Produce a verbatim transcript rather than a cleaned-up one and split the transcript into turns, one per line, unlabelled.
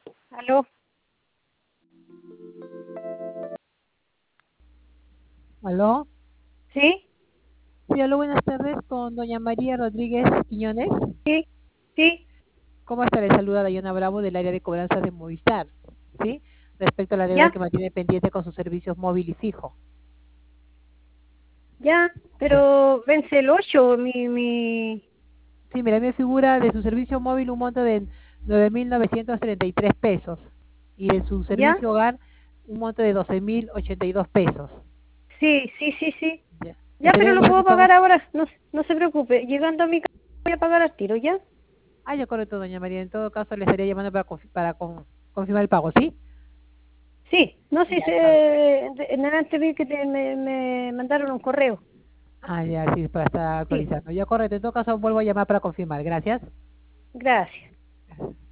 Aló,
¿Aló?
¿sí?
Sí, aló, buenas tardes con doña María Rodríguez Quiñones.
Sí, sí,
¿Cómo está? Le saluda Dayana Bravo del área de cobranzas de Movistar, ¿sí? Respecto a la deuda
ya,
que mantiene pendiente con sus servicios móvil y fijo.
ya,
Ya.
pero vence el ocho, mi, mi,
Sí, mira, me figura de su servicio móvil un monto de nueve mil novecientos treinta y tres pesos y de su
ya,
servicio hogar un monto de doce mil ochenta y dos pesos.
sí, sí, sí, sí,
Ya.
ya, pero
¿Estaría
lo
mejor
puedo
que pago?
pagar ahora, no, no se preocupe, llegando a mi casa voy a pagar al tiro, ¿ya?
Ah, ya correcto, doña María. En todo caso, le estaría llamando para, confi- para con- confirmar el pago, ¿sí?
Sí, no sé,
Ya,
si
está.
en adelante vi que te- me, me mandaron un correo,
Ah, ya, sí, para estar
sí,
actualizando. Ya, correcto. En todo caso, vuelvo a llamar para confirmar. Gracias.
gracias.